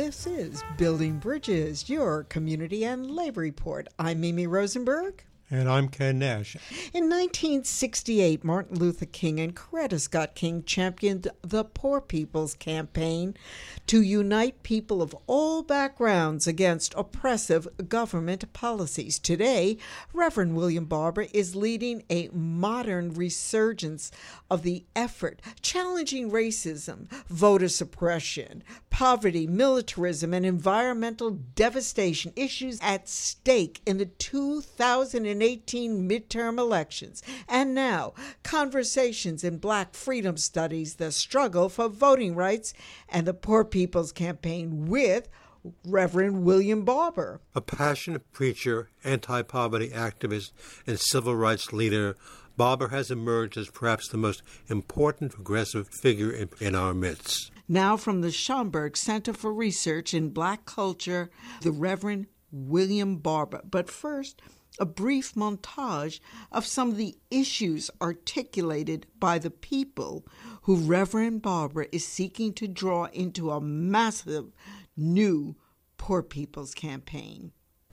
This is Building Bridges, your community and labor report. I'm Mimi Rosenberg. And I'm Ken Nash. In 1968, Martin Luther King and Coretta Scott King championed the Poor People's Campaign to unite people of all backgrounds against oppressive government policies. Today, Reverend William Barber is leading a modern resurgence of the effort, challenging racism, voter suppression, poverty, militarism, and environmental devastation, issues at stake in the 2018 midterm elections. And now, conversations in Black Freedom Studies, the struggle for voting rights, and the Poor People's Campaign with Reverend William Barber. A passionate preacher, anti-poverty activist, and civil rights leader, Barber has emerged as perhaps the most important progressive figure in our midst. Now from the Schomburg Center for Research in Black Culture, the Reverend William Barber. But first, a brief montage of some of the issues articulated by the people who Reverend Barber is seeking to draw into a massive new Poor People's Campaign.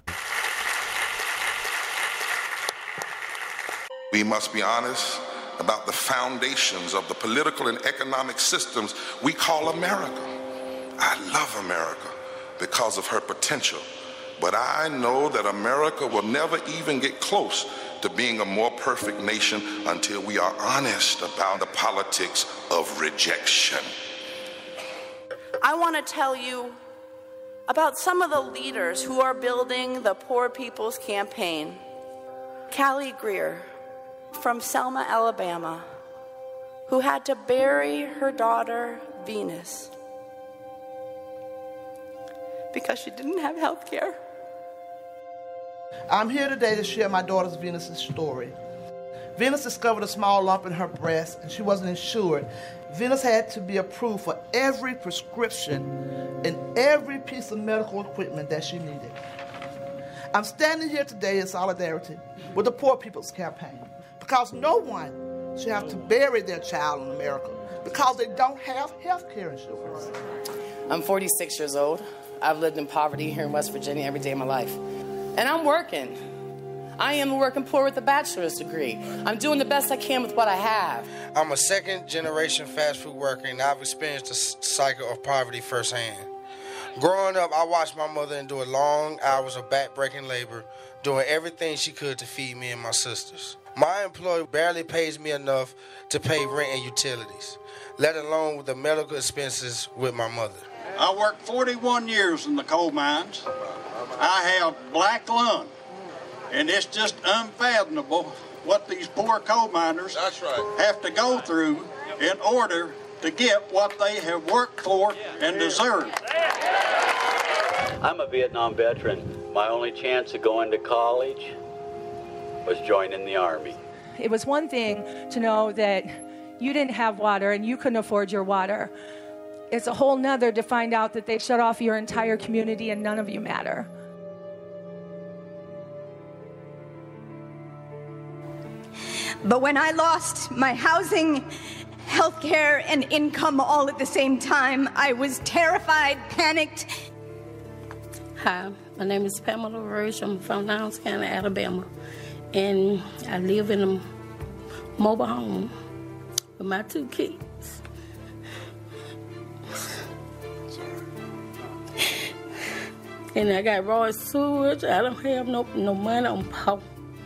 We must be honest about the foundations of the political and economic systems we call America. I love America because of her potential, but I know that America will never even get close to being a more perfect nation until we are honest about the politics of rejection. I want to tell you about some of the leaders who are building the Poor People's Campaign. Callie Greer from Selma, Alabama, who had to bury her daughter, Venus, because she didn't have health care. I'm here today to share my daughter Venus's story. Venus discovered a small lump in her breast and she wasn't insured. Venus had to be approved for every prescription and every piece of medical equipment that she needed. I'm standing here today in solidarity with the Poor People's Campaign because no one should have to bury their child in America because they don't have health care insurance. I'm 46 years old. I've lived in poverty here in West Virginia every day of my life. And I'm working. I am working poor with a bachelor's degree. I'm doing the best I can with what I have. I'm a second-generation fast food worker, and I've experienced the cycle of poverty firsthand. Growing up, I watched my mother endure long hours of back-breaking labor, doing everything she could to feed me and my sisters. My employer barely pays me enough to pay rent and utilities, let alone with the medical expenses with my mother. I worked 41 years in the coal mines. I have black lung, and it's just unfathomable what these poor coal miners have to go through in order to get what they have worked for and deserve. I'm a Vietnam veteran. My only chance of going to college was joining the Army. It was one thing to know that you didn't have water and you couldn't afford your water. It's a whole nother to find out that they shut off your entire community and none of you matter. But when I lost my housing, health care, and income all at the same time, I was terrified, panicked. Hi, my name is Pamela Roach. I'm from Lowndes County, Alabama. And I live in a mobile home with my 2 kids. And I got raw sewage. I don't have no money on power.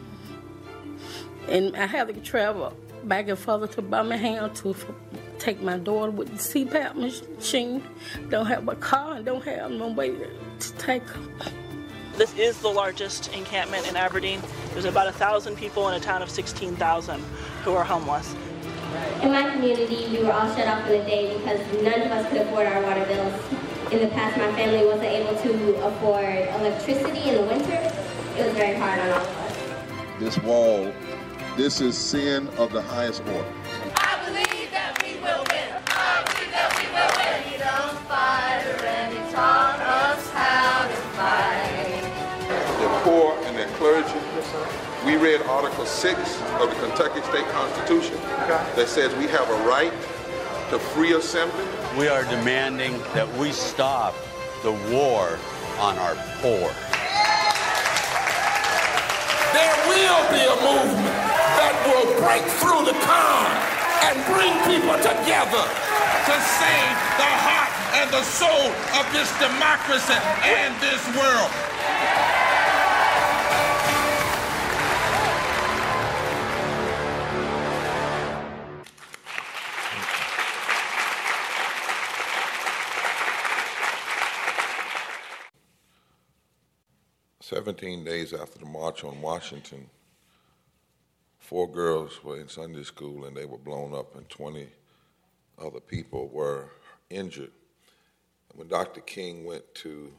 And I have to travel back and forth to Birmingham to take my daughter with the CPAP machine. Don't have a car and don't have no way to take her. This is the largest encampment in Aberdeen. There's about 1,000 people in a town of 16,000 who are homeless. In my community, we were all shut off for the day because none of us could afford our water bills. In the past, my family wasn't able to afford electricity in the winter. It was very hard on all of us. This wall, this is sin of the highest order. I believe that we will win. I believe that we will win. Freedom fighter, and he taught us how to fight. The poor and their clergy. We read Article 6 of the Kentucky State Constitution that says we have a right to free assembly. We are demanding that we stop the war on our poor. There will be a movement that will break through the con and bring people together to save the heart and the soul of this democracy and this world. "17 days after the March on Washington, 4 girls were in Sunday school and they were blown up, and 20 other people were injured. When Dr. King went to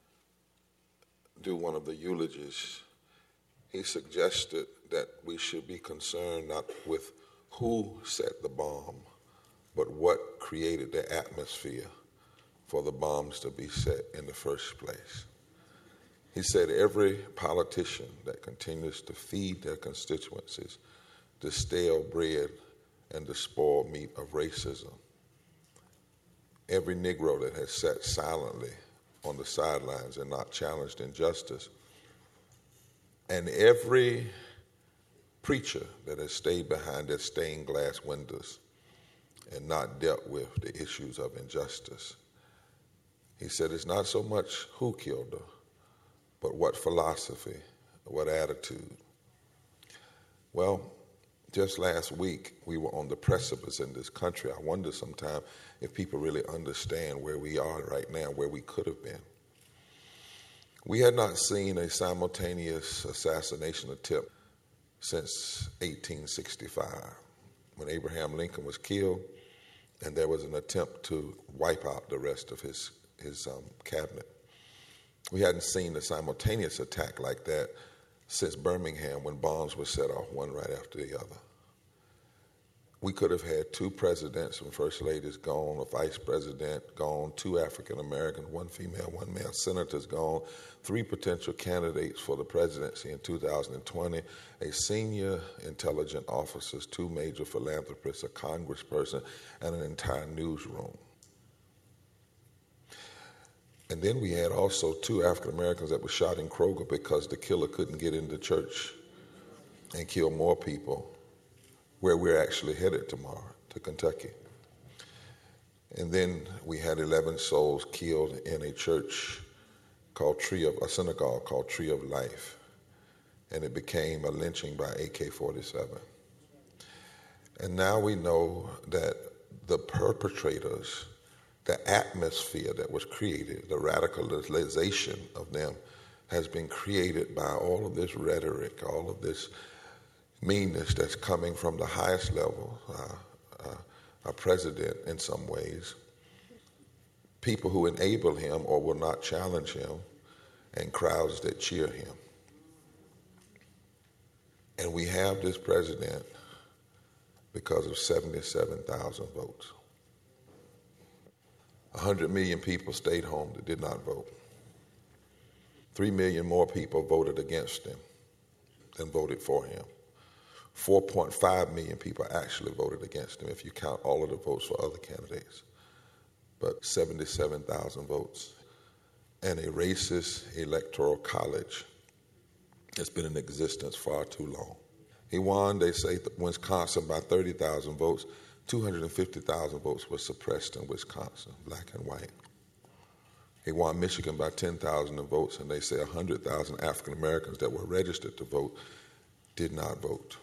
do one of the eulogies, he suggested that we should be concerned not with who set the bomb, but what created the atmosphere for the bombs to be set in the first place. He said every politician that continues to feed their constituencies the stale bread and the spoiled meat of racism, every Negro that has sat silently on the sidelines and not challenged injustice, and every preacher that has stayed behind their stained glass windows and not dealt with the issues of injustice. He said it's not so much who killed her, but what philosophy, what attitude. Well, just last week, we were on the precipice in this country. I wonder sometimes if people really understand where we are right now, where we could have been. We had not seen a simultaneous assassination attempt since 1865, when Abraham Lincoln was killed, and there was an attempt to wipe out the rest of his cabinet. We hadn't seen a simultaneous attack like that since Birmingham, when bombs were set off one right after the other. We could have had 2 presidents and first ladies gone, a vice president gone, 2 African Americans, 1 female, 1 male, senators gone, 3 potential candidates for the presidency in 2020, a senior intelligence officer, 2 major philanthropists, a congressperson, and an entire newsroom. And then we had also 2 African Americans that were shot in Kroger because the killer couldn't get into church and kill more people, where we're actually headed tomorrow, to Kentucky. And then we had 11 souls killed in a church called a synagogue called Tree of Life. And it became a lynching by AK-47. And now we know that the perpetrators, the atmosphere that was created, the radicalization of them, has been created by all of this rhetoric, all of this meanness that's coming from the highest level, our president in some ways, people who enable him or will not challenge him, and crowds that cheer him. And we have this president because of 77,000 votes. 100 million people stayed home that did not vote. 3 million more people voted against him than voted for him. 4.5 million people actually voted against him if you count all of the votes for other candidates. But 77,000 votes. And a racist electoral college that's been in existence far too long. He won, they say, Wisconsin by 30,000 votes. 250,000 votes were suppressed in Wisconsin, black and white. He won Michigan by 10,000 votes, and they say 100,000 African Americans that were registered to vote did not vote.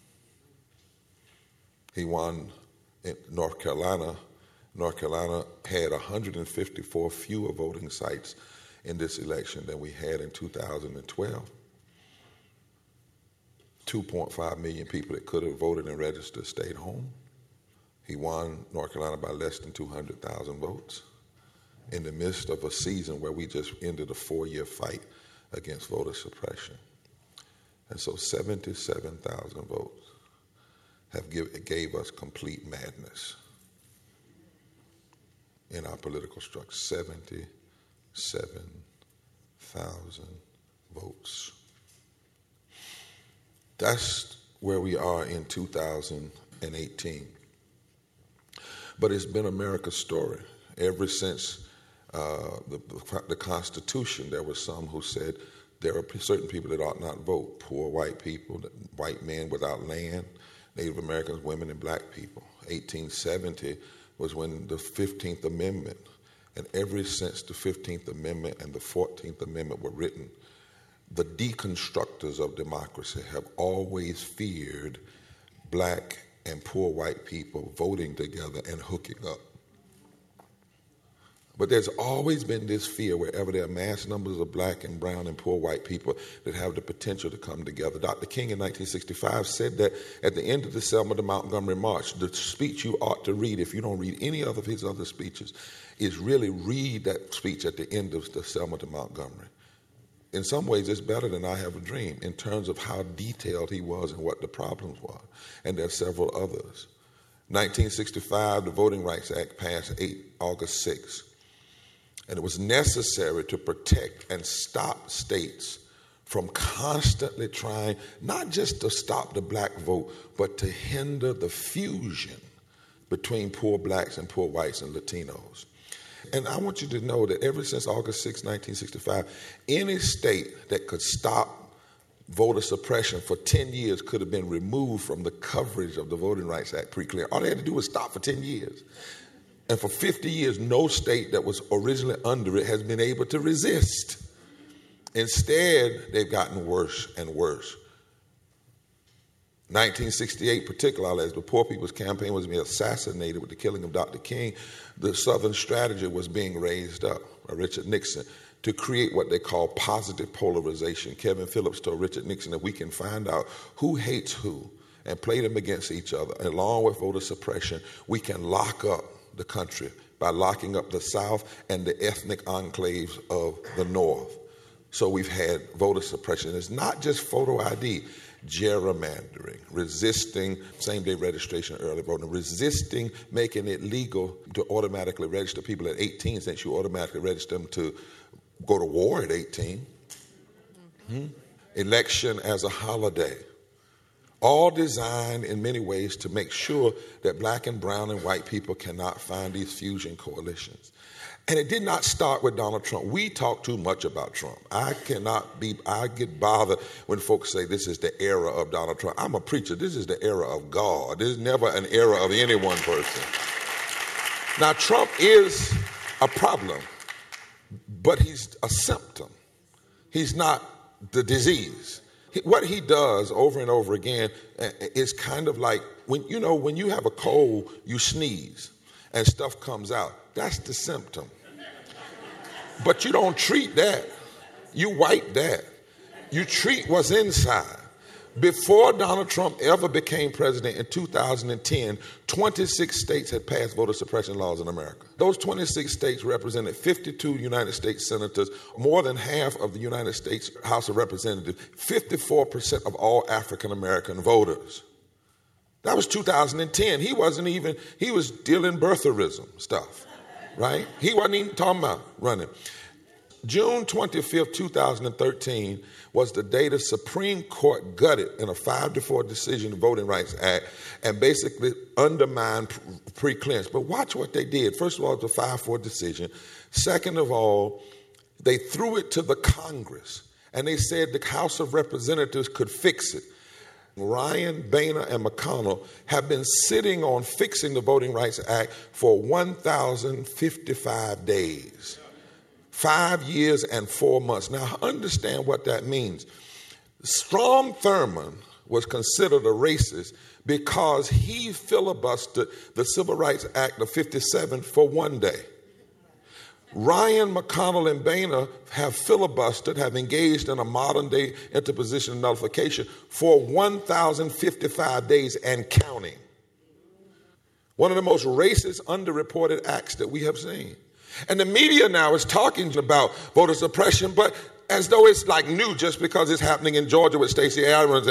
He won in North Carolina. North Carolina had 154 fewer voting sites in this election than we had in 2012. 2.5 million people that could have voted and registered stayed home. He won North Carolina by less than 200,000 votes in the midst of a season where we just ended a 4-year fight against voter suppression. And so 77,000 votes gave us complete madness in our political structure. 77,000 votes. That's where we are in 2018. But it's been America's story ever since the Constitution, there were some who said there are certain people that ought not vote: poor white people, white men without land, Native Americans, women, and black people. 1870 was when the 15th Amendment, and ever since the 15th Amendment and the 14th Amendment were written, the deconstructors of democracy have always feared black and poor white people voting together and hooking up. But there's always been this fear wherever there are mass numbers of black and brown and poor white people that have the potential to come together. Dr. King in 1965 said that at the end of the Selma to Montgomery March, the speech you ought to read, if you don't read any of his other speeches, is really read that speech at the end of the Selma to Montgomery. In some ways, it's better than I Have a Dream in terms of how detailed he was and what the problems were. And there are several others. 1965, the Voting Rights Act passed August 6th. And it was necessary to protect and stop states from constantly trying not just to stop the black vote, but to hinder the fusion between poor blacks and poor whites and Latinos. And I want you to know that ever since August 6, 1965, any state that could stop voter suppression for 10 years could have been removed from the coverage of the Voting Rights Act pre-clear. All they had to do was stop for 10 years. And for 50 years, no state that was originally under it has been able to resist. Instead, they've gotten worse and worse. 1968, particularly as the Poor People's Campaign was being assassinated with the killing of Dr. King, the Southern strategy was being raised up by Richard Nixon to create what they call positive polarization. Kevin Phillips told Richard Nixon that we can find out who hates who and play them against each other. And along with voter suppression, we can lock up the country by locking up the South and the ethnic enclaves of the North. So we've had voter suppression. It's not just photo ID, gerrymandering, resisting same-day registration, early voting, resisting making it legal to automatically register people at 18 since you automatically register them to go to war at 18. Election as a holiday. All designed in many ways to make sure that black and brown and white people cannot find these fusion coalitions. And it did not start with Donald Trump. We talk too much about Trump. I get bothered when folks say this is the era of Donald Trump. I'm a preacher. This is the era of God. This is never an era of any one person. Now, Trump is a problem, but he's a symptom. He's not the disease. What he does over and over again is kind of like when you have a cold, you sneeze and stuff comes out. That's the symptom. But you don't treat that. You wipe that. You treat what's inside. Before Donald Trump ever became president in 2010, 26 states had passed voter suppression laws in America. Those 26 states represented 52 United States senators, more than half of the United States House of Representatives, 54% of all African American voters. That was 2010. He was dealing birtherism stuff, right? He wasn't even talking about running. June 25th, 2013 was the day the Supreme Court gutted in a 5-4 decision the Voting Rights Act and basically undermined pre-clearance. But watch what they did. First of all, it was a 5-4 decision. Second of all, they threw it to the Congress and they said the House of Representatives could fix it. Ryan, Boehner, and McConnell have been sitting on fixing the Voting Rights Act for 1,055 days. 5 years and 4 months. Now, understand what that means. Strom Thurmond was considered a racist because he filibustered the Civil Rights Act of 57 for one day. Ryan, McConnell, and Boehner have filibustered, have engaged in a modern-day interposition and nullification for 1,055 days and counting. One of the most racist, underreported acts that we have seen. And the media now is talking about voter suppression, but as though it's like new just because it's happening in Georgia with Stacey Abrams.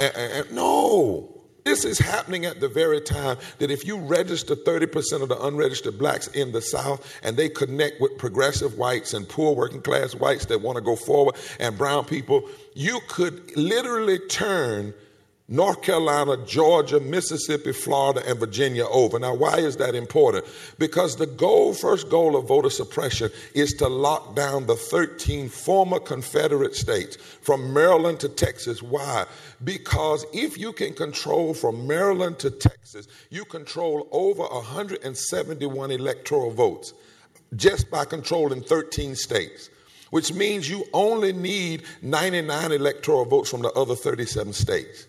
No, this is happening at the very time that if you register 30% of the unregistered blacks in the South and they connect with progressive whites and poor working class whites that want to go forward and brown people, you could literally turn North Carolina, Georgia, Mississippi, Florida, and Virginia over. Now, why is that important? Because the first goal of voter suppression is to lock down the 13 former Confederate states from Maryland to Texas. Why? Because if you can control from Maryland to Texas, you control over 171 electoral votes just by controlling 13 states, which means you only need 99 electoral votes from the other 37 states.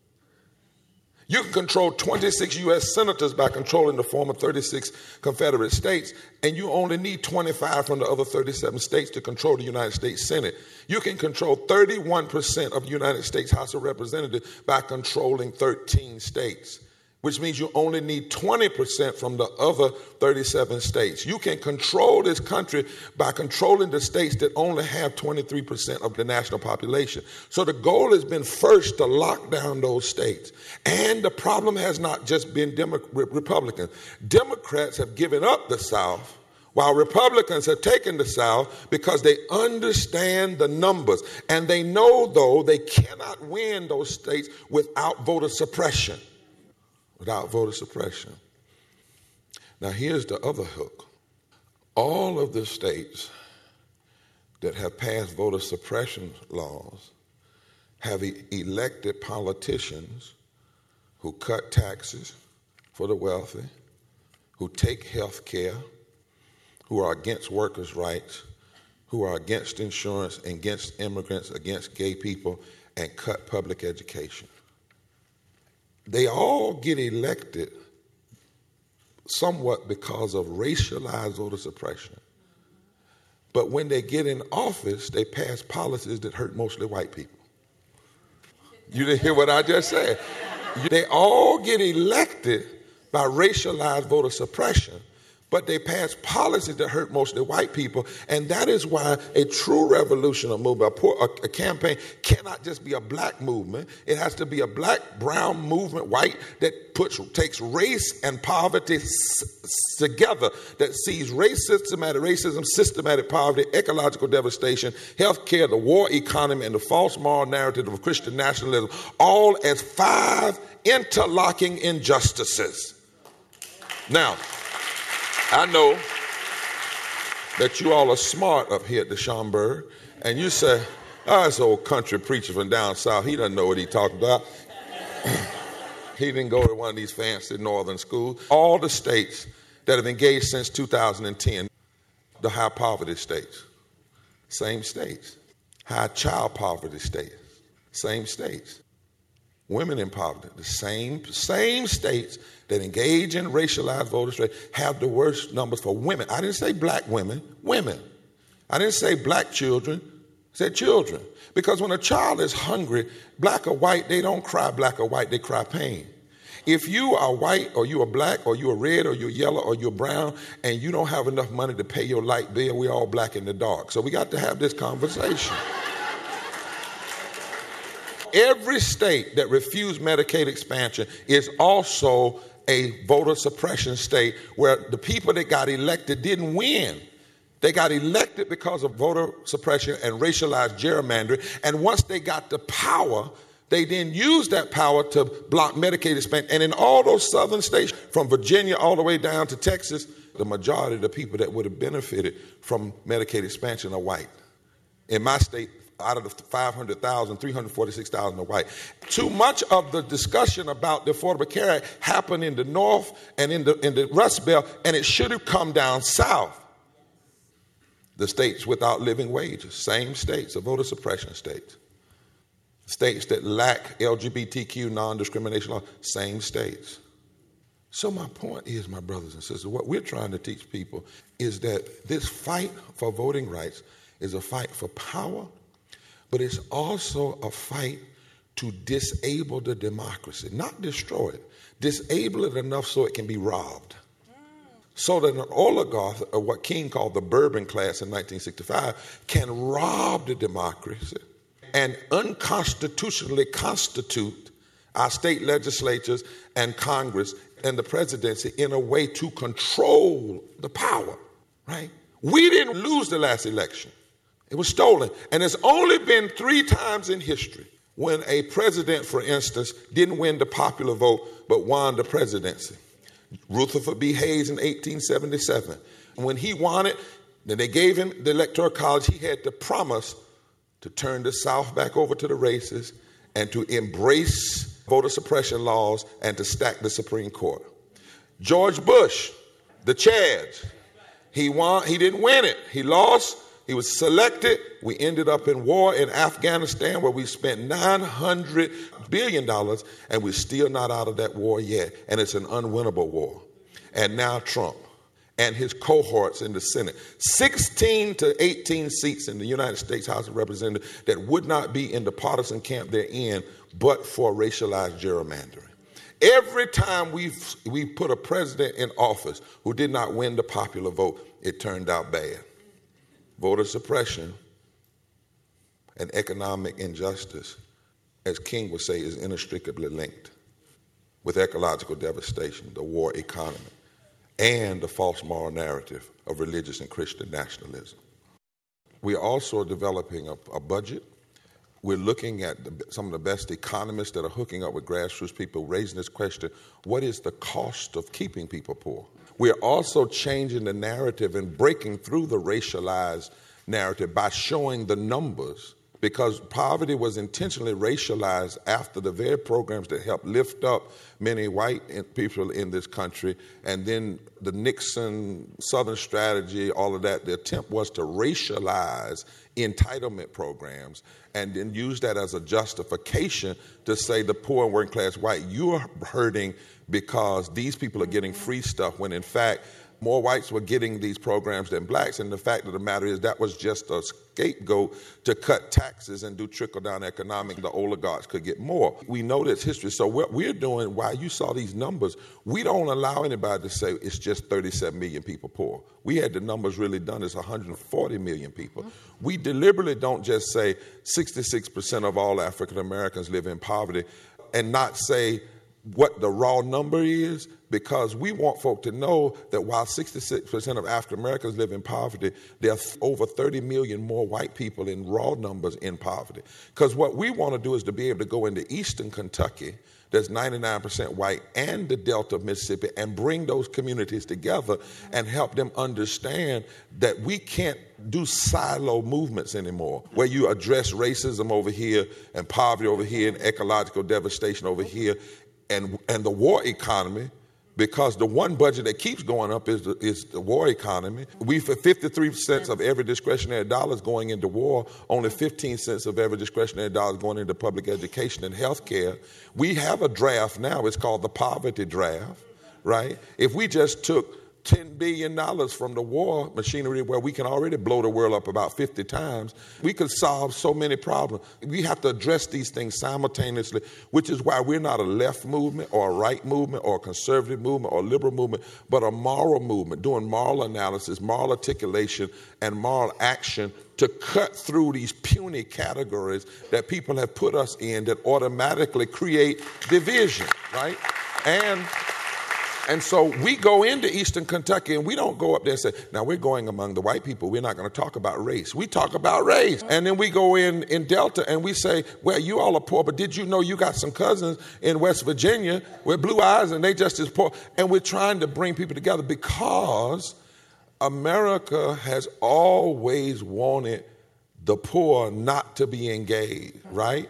You can control 26 U.S. senators by controlling the former 36 Confederate states, and you only need 25 from the other 37 states to control the United States Senate. You can control 31% of the United States House of Representatives by controlling 13 states, which means you only need 20% from the other 37 states. You can control this country by controlling the states that only have 23% of the national population. So the goal has been first to lock down those states. And the problem has not just been Republicans. Democrats have given up the South, while Republicans have taken the South because they understand the numbers. And they know, though, they cannot win those states without voter suppression. Without voter suppression. Now, here's the other hook. All of the states that have passed voter suppression laws have elected politicians who cut taxes for the wealthy, who take health care, who are against workers' rights, who are against insurance, against immigrants, against gay people, and cut public education. They all get elected somewhat because of racialized voter suppression. But when they get in office, they pass policies that hurt mostly white people. You didn't hear what I just said. They all get elected by racialized voter suppression, but they pass policies that hurt mostly white people. And that is why a true revolution or movement, a campaign, cannot just be a black movement. It has to be a black, brown movement, white, that takes race and poverty together, that sees systematic racism, systematic poverty, ecological devastation, health care, the war economy, and the false moral narrative of Christian nationalism, all as 5 interlocking injustices. Now, I know that you all are smart up here at the Schomburg, and you say, oh, this old country preacher from down south, he doesn't know what he's talking about. He didn't go to one of these fancy northern schools. All the states that have engaged since 2010, the high poverty states, same states. High child poverty states, same states. Women in poverty, the same states that engage in racialized voter suppression have the worst numbers for women. I didn't say black women, women. I didn't say black children, I said children. Because when a child is hungry, black or white, they don't cry black or white, they cry pain. If you are white or you are black or you are red or you're yellow or you're brown and you don't have enough money to pay your light bill, we're all black in the dark. So we got to have this conversation. Every state that refused Medicaid expansion is also a voter suppression state where the people that got elected didn't win. They got elected because of voter suppression and racialized gerrymandering. And once they got the power, they then used that power to block Medicaid expansion. And in all those southern states, from Virginia all the way down to Texas, the majority of the people that would have benefited from Medicaid expansion are white. In my state, out of the 500,000, 346,000 are white. Too much of the discussion about the Affordable Care Act happened in the North and in the Rust Belt, and it should have come down south. The states without living wages, same states, a voter suppression states. States that lack LGBTQ non-discrimination law, same states. So my point is, my brothers and sisters, what we're trying to teach people is that this fight for voting rights is a fight for power, but it's also a fight to disable the democracy, not destroy it. Disable it enough so it can be robbed. So that an oligarch, or what King called the Bourbon class in 1965, can rob the democracy and unconstitutionally constitute our state legislatures and Congress and the presidency in a way to control the power, right? We didn't lose the last election. It was stolen. And it's only been 3 times in history when a president, for instance, didn't win the popular vote but won the presidency. Rutherford B. Hayes in 1877. When he won it, then they gave him the Electoral College. He had to promise to turn the South back over to the races and to embrace voter suppression laws and to stack the Supreme Court. George Bush, the Chads, he won. He didn't win it. He lost. He was selected. We ended up in war in Afghanistan where we spent $900 billion and we're still not out of that war yet. And it's an unwinnable war. And now Trump and his cohorts in the Senate, 16 to 18 seats in the United States House of Representatives that would not be in the partisan camp they're in but for racialized gerrymandering. Every time we put a president in office who did not win the popular vote, it turned out bad. Voter suppression and economic injustice, as King would say, is inextricably linked with ecological devastation, the war economy, and the false moral narrative of religious and Christian nationalism. We are also developing a budget. We're looking at some of the best economists that are hooking up with grassroots people, raising this question, what is the cost of keeping people poor? We are also changing the narrative and breaking through the racialized narrative by showing the numbers, because poverty was intentionally racialized after the very programs that helped lift up many white people in this country, and then the Nixon Southern strategy, all of that, the attempt was to racialize entitlement programs and then use that as a justification to say the poor and working class white, you're hurting because these people are getting free stuff, when in fact more whites were getting these programs than blacks. And the fact of the matter is that was just a scapegoat to cut taxes and do trickle-down economics. The oligarchs could get more. We know this history. So what we're doing, while you saw these numbers, we don't allow anybody to say it's just 37 million people poor. We had the numbers really done as 140 million people. We deliberately don't just say 66% of all African Americans live in poverty and not say what the raw number is, because we want folk to know that while 66% of African Americans live in poverty, there are over 30 million more white people in raw numbers in poverty. Because what we want to do is to be able to go into eastern Kentucky, that's 99% white, and the Delta of Mississippi, and bring those communities together and help them understand that we can't do silo movements anymore, where you address racism over here and poverty over here and ecological devastation over here and the war economy, because the one budget that keeps going up is the war economy. We, for 53 cents of every discretionary dollar is going into war, only 15 cents of every discretionary dollar is going into public education and health care. We have a draft now, it's called the poverty draft, right? If we just took $10 billion from the war machinery, where we can already blow the world up about 50 times, we could solve so many problems. We have to address these things simultaneously, which is why we're not a left movement or a right movement or a conservative movement or a liberal movement, but a moral movement, doing moral analysis, moral articulation, and moral action to cut through these puny categories that people have put us in that automatically create division, right? And so we go into eastern Kentucky and we don't go up there and say, now we're going among the white people, we're not going to talk about race. We talk about race. And then we go in Delta and we say, well, you all are poor, but did you know you got some cousins in West Virginia with blue eyes and they just as poor? And we're trying to bring people together because America has always wanted the poor not to be engaged, right?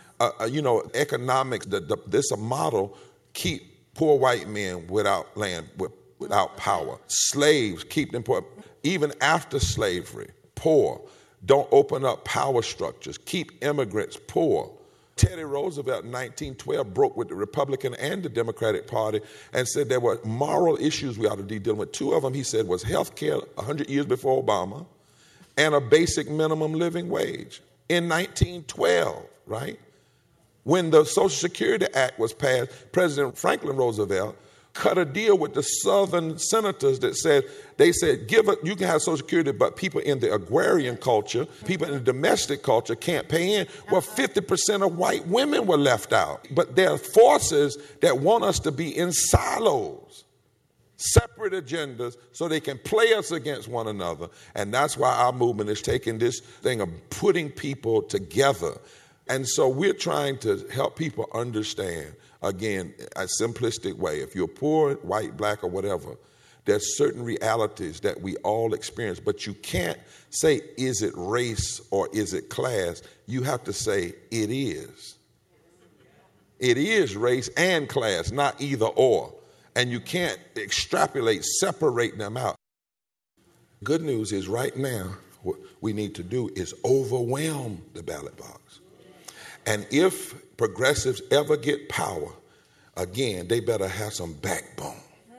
Economics, this a model, keep poor white men without land, without power. Slaves, keep them poor. Even after slavery, poor. Don't open up power structures. Keep immigrants poor. Teddy Roosevelt in 1912 broke with the Republican and the Democratic Party and said there were moral issues we ought to be dealing with. Two of them, he said, was health care 100 years before Obama and a basic minimum living wage in 1912, right? When the Social Security Act was passed, President Franklin Roosevelt cut a deal with the Southern senators that said, you can have Social Security, but people in the agrarian culture, people in the domestic culture can't pay in. Well, 50% of white women were left out. But there are forces that want us to be in silos, separate agendas, so they can play us against one another. And that's why our movement is taking this thing of putting people together. And so we're trying to help people understand, again, a simplistic way. If you're poor, white, black, or whatever, there's certain realities that we all experience, but you can't say, is it race or is it class? You have to say, it is. It is race and class, not either or. And you can't extrapolate, separate them out. Good news is right now, what we need to do is overwhelm the ballot box. And if progressives ever get power, again, they better have some backbone.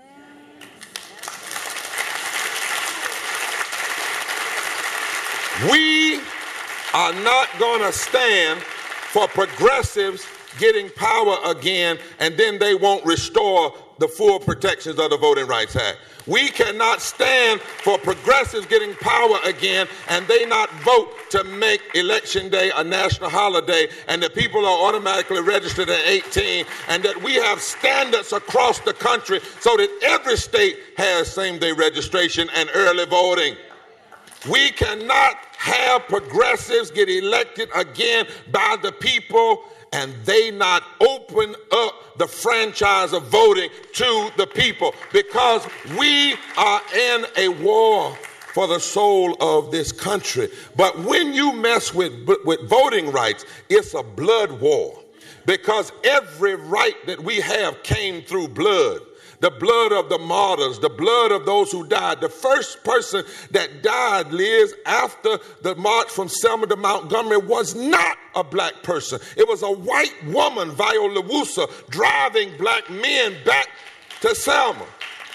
We are not going to stand for progressives getting power again, and then they won't restore the full protections of the Voting Rights Act. We cannot stand for progressives getting power again and they not vote to make Election Day a national holiday and the people are automatically registered at 18, and that we have standards across the country so that every state has same-day registration and early voting. We cannot have progressives get elected again by the people and they not open up the franchise of voting to the people, because we are in a war for the soul of this country. But when you mess with voting rights, it's a blood war, because every right that we have came through blood. The blood of the martyrs, the blood of those who died. The first person that died, Liz, after the march from Selma to Montgomery was not a black person. It was a white woman, Viola Liusa, driving black men back to Selma.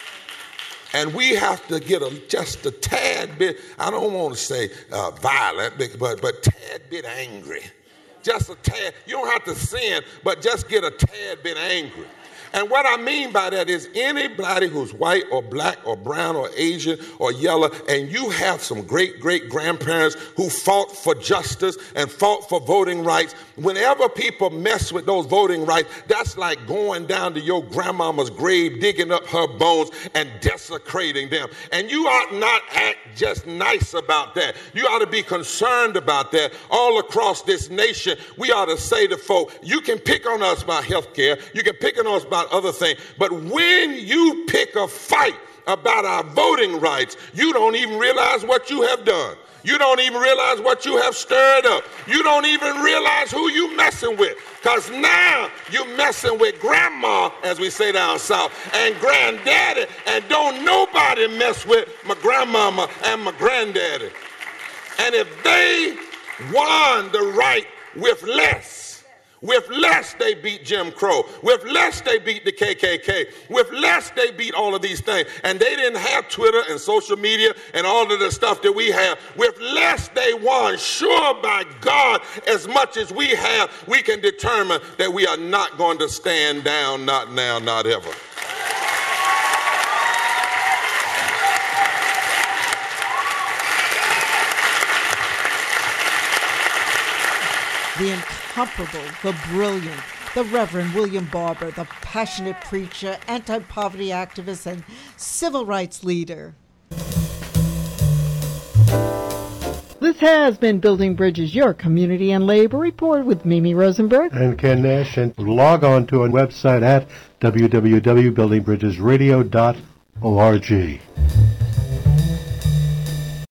And we have to get just a tad bit, I don't want to say violent, but tad bit angry. Just a tad. You don't have to sin, but just get a tad bit angry. And what I mean by that is anybody who's white or black or brown or Asian or yellow, and you have some great-great-grandparents who fought for justice and fought for voting rights, whenever people mess with those voting rights, that's like going down to your grandmama's grave, digging up her bones and desecrating them. And you ought not act just nice about that. You ought to be concerned about that. All across this nation, we ought to say to folk, you can pick on us about health care, you can pick on us about other things, but when you pick a fight about our voting rights, you don't even realize what you have done. You don't even realize what you have stirred up. You don't even realize who you messing with, because now you messing with grandma, as we say down south, and granddaddy, and don't nobody mess with my grandmama and my granddaddy. And if they won the right with less, they beat Jim Crow. With less, they beat the KKK. With less, they beat all of these things. And they didn't have Twitter and social media and all of the stuff that we have. With less, they won. Sure, by God, as much as we have, we can determine that we are not going to stand down, not now, not ever. The incomparable, the brilliant, the Reverend William Barber, the passionate preacher, anti-poverty activist, and civil rights leader. This has been Building Bridges, your community and labor report with Mimi Rosenberg and Ken Nash. And log on to our website at www.buildingbridgesradio.org.